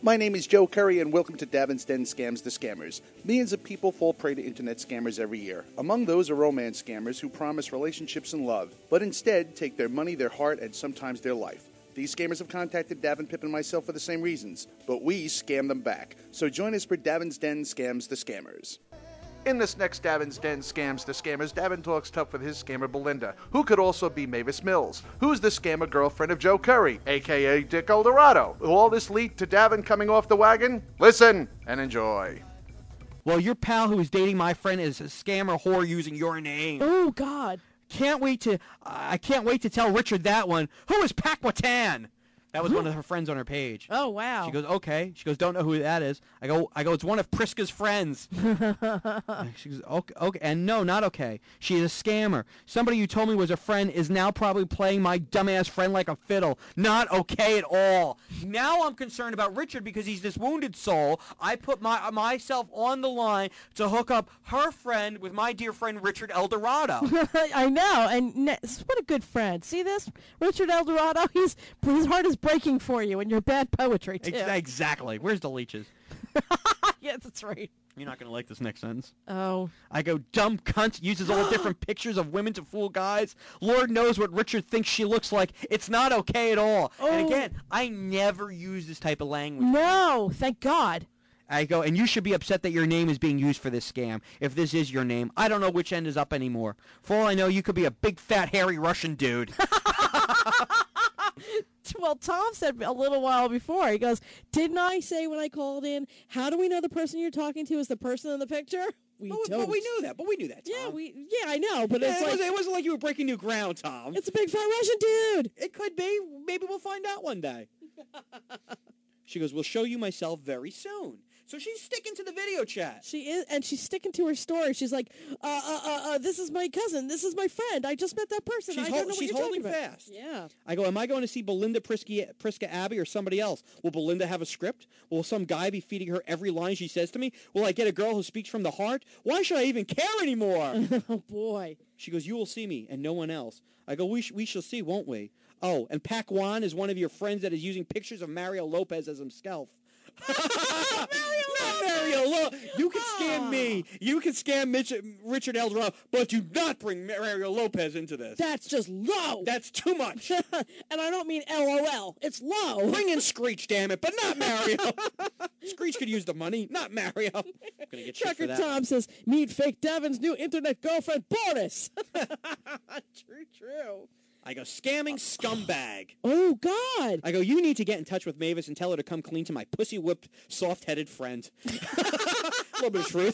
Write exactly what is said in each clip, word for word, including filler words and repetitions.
My name is Joe Curry, and welcome to Davin's Den Scams the Scammers. Millions of people fall prey to internet scammers every year. Among those are romance scammers who promise relationships and love, but instead take their money, their heart, and sometimes their life. These scammers have contacted Davin, Pip, and myself for the same reasons, but we scam them back. So join us for Davin's Den Scams the Scammers. In this next Davin's Den Scams the Scammers, Davin talks tough with his scammer Belinda, who could also be Mavis Mills, who's the scammer girlfriend of Joe Curry, aka Dick Eldorado. Will all this lead to Davin coming off the wagon? Listen and enjoy. Well, your pal who is dating my friend is a scammer whore using your name. Oh, God. Can't wait to, uh, I can't wait to tell Richard that one. Who is Paquatan? That was one of her friends on her page. Oh, wow. She goes, okay. She goes, don't know who that is. I go, I go. It's one of Priska's friends. She goes, okay, okay. And no, not okay. She is a scammer. Somebody you told me was a friend is now probably playing my dumbass friend like a fiddle. Not okay at all. Now I'm concerned about Richard because he's this wounded soul. I put my myself on the line to hook up her friend with my dear friend Richard Eldorado. I know. And ne- what a good friend. See this? Richard Eldorado, he's, his heart is breaking for you and your bad poetry, too. Ex- exactly. Where's the leeches? Yes, that's right. You're not going to like this next sentence. Oh. I go, dumb cunt, uses all different pictures of women to fool guys. Lord knows what Richard thinks she looks like. It's not okay at all. Oh. And again, I never use this type of language. No, thank God. I go, and you should be upset that your name is being used for this scam. If this is your name, I don't know which end is up anymore. For all I know, you could be a big, fat, hairy Russian dude. Well, Tom said a little while before, he goes, didn't I say when I called in, how do we know the person you're talking to is the person in the picture? We but, don't. But we knew that. But we knew that, Tom. Yeah, we. Yeah, I know, but yeah, it's it, like... was, it wasn't like you were breaking new ground, Tom. It's a big, fat Russian dude. It could be. Maybe we'll find out one day. She goes, we'll show you myself very soon. So she's sticking to the video chat. She is, and she's sticking to her story. She's like, uh, uh, uh, uh this is my cousin. This is my friend. I just met that person. She's, I hol- don't know she's what you're holding talking about. fast. Yeah. I go, am I going to see Belinda Priska, Priska Abbey or somebody else? Will Belinda have a script? Will some guy be feeding her every line she says to me? Will I get a girl who speaks from the heart? Why should I even care anymore? Oh, boy. She goes, you will see me and no one else. I go, we, sh- we shall see, won't we? Oh, and Pac Juan is one of your friends that is using pictures of Mario Lopez as himself. Mario Not Mario Lopez. You can scam me. You can scam Mitch, Richard Eldorado, but do not bring Mario Lopez into this. That's just low. That's too much. And I don't mean L O L. It's low. Bring in Screech, damn it, but not Mario. Screech could use the money, not Mario. I'm gonna get shit for Trucker that. Tom says, meet fake Davin's new internet girlfriend, Boris. True, true. I go, scamming scumbag. Oh, God. I go, you need to get in touch with Mavis and tell her to come clean to my pussy-whipped, soft-headed friend. A little bit of truth.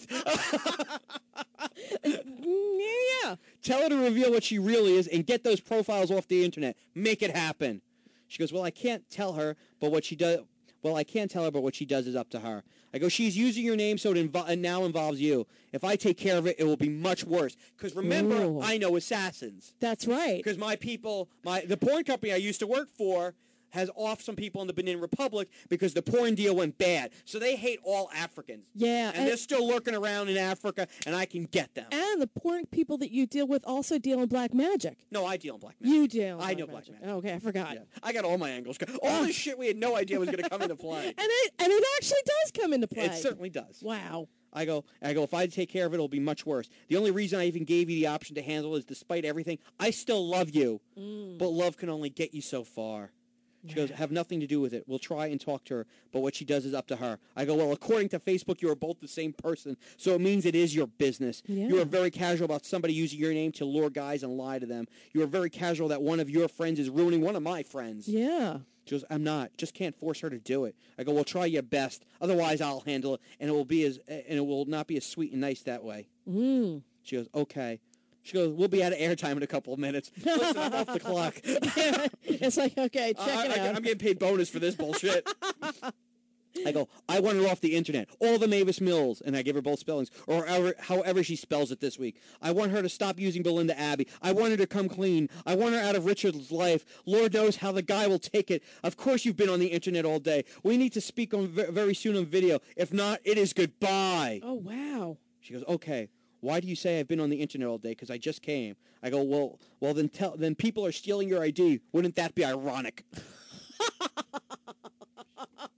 Yeah. Tell her to reveal what she really is and get those profiles off the internet. Make it happen. She goes, well, I can't tell her, but what she does... Well, I can't tell her, but what she does is up to her. I go, she's using your name, so it invo- now involves you. If I take care of it, it will be much worse. Because remember, Ooh. I know assassins. That's right. Because my people, my the porn company I used to work for has off some people in the Benin Republic because the porn deal went bad. So they hate all Africans. Yeah. And, and they're still lurking around in Africa, and I can get them. And the porn people that you deal with also deal in black magic. No, I deal in black magic. You deal in I black know magic. black magic. Oh, okay, I forgot. Yeah. I got all my angles. All this shit we had no idea was going to come into play. And it and it actually does come into play. It certainly does. Wow. I go, I go, if I take care of it, it'll be much worse. The only reason I even gave you the option to handle it is despite everything, I still love you. Mm. But love can only get you so far. She goes, have nothing to do with it. We'll try and talk to her, but what she does is up to her. I go, well, according to Facebook, you are both the same person, so it means it is your business. Yeah. You are very casual about somebody using your name to lure guys and lie to them. You are very casual that one of your friends is ruining one of my friends. Yeah. She goes, I'm not. Just can't force her to do it. I go, well, try your best. Otherwise, I'll handle it, and it will be as and it will not be as sweet and nice that way. Mm. She goes, okay. She goes, we'll be out of airtime in a couple of minutes. Listen, I'm off the clock. It's like, okay, check I, it I, out. I'm getting paid bonus for this bullshit. I go, I want her off the internet. All the Mavis Mills, and I give her both spellings, or however, however she spells it this week. I want her to stop using Belinda Abbey. I want her to come clean. I want her out of Richard's life. Lord knows how the guy will take it. Of course you've been on the internet all day. We need to speak on very soon on video. If not, it is goodbye. Oh, wow. She goes, okay. Why do you say I've been on the internet all day? Because I just came. I go, well, well then tell. Then people are stealing your I D. Wouldn't that be ironic?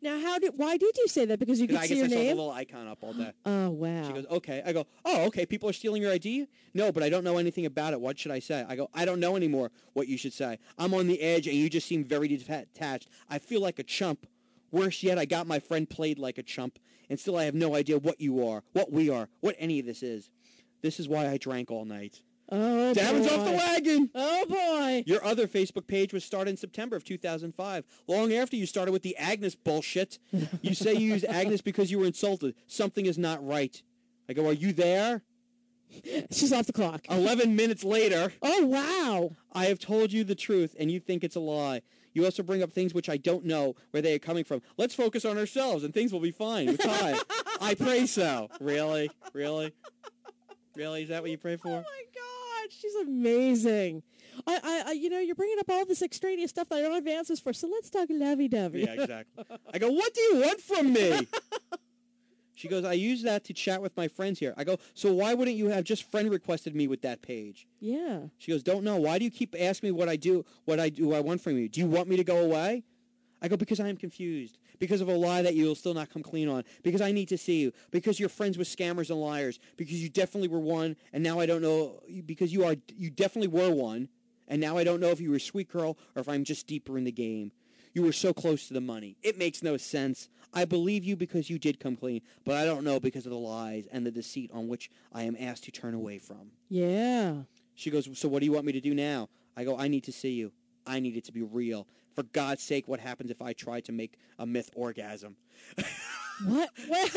Now, how did? Why did you say that? Because you could I see guess your I saw the name. little icon up all day. Oh wow. She goes, okay. I go, oh, okay, people are stealing your I D? No, but I don't know anything about it. What should I say? I go, I don't know anymore what you should say. I'm on the edge, and you just seem very detached. I feel like a chump. Worse yet, I got my friend played like a chump, and still I have no idea what you are, what we are, what any of this is. This is why I drank all night. Oh, Davin's boy. off the wagon! Oh, boy. Your other Facebook page was started in September of two thousand five, long after you started with the Agnes bullshit. You say you used Agnes because you were insulted. Something is not right. I go, are you there? She's off the clock. Eleven minutes later. Oh, wow. I have told you the truth, and you think it's a lie. You also bring up things which I don't know where they are coming from. Let's focus on ourselves, and things will be fine with time. I pray so. Really? Really? Really? Is that what you pray for? Oh, my God. She's amazing. I, I, I, you know, you're bringing up all this extraneous stuff that I don't have answers for, so let's talk lovey-dovey. Yeah, exactly. I go, what do you want from me? She goes, I use that to chat with my friends here. I go, so why wouldn't you have just friend requested me with that page? Yeah. She goes, don't know. Why do you keep asking me what I do, what I do, I want from you? Do you want me to go away? I go, because I am confused. Because of a lie that you'll still not come clean on. Because I need to see you. Because you're friends with scammers and liars. Because you definitely were one, and now I don't know. Because you are, you definitely were one, and now I don't know if you were a sweet girl or if I'm just deeper in the game. You were so close to the money. It makes no sense. I believe you because you did come clean, but I don't know because of the lies and the deceit on which I am asked to turn away from. Yeah. She goes, so what do you want me to do now? I go, I need to see you. I need it to be real. For God's sake, what happens if I try to make a myth orgasm? What? What?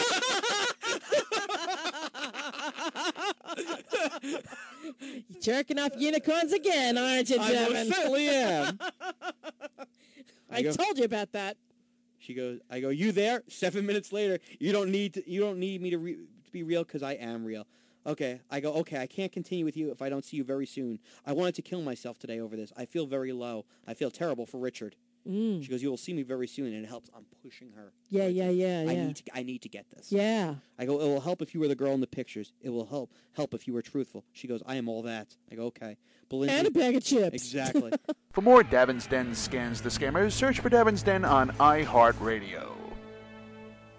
Jerking off unicorns again, aren't you, I Devin? most certainly am. I, I go, told you about that. She goes, I go, you there? Seven minutes later, you don't need to, you don't need me to, re- to be real because I am real. Okay. I go, okay, I can't continue with you if I don't see you very soon. I wanted to kill myself today over this. I feel very low. I feel terrible for Richard. Mm. She goes, you will see me very soon, and it helps. I'm pushing her. Yeah, yeah, it. yeah, I yeah. need to, I need to get this. Yeah. I go, it will help if you were the girl in the pictures. It will help help if you were truthful. She goes, I am all that. I go, okay. Belinda, And a bag of chips. Exactly. For more Davin's Den Scans the Scammers, search for Davin's Den on iHeartRadio.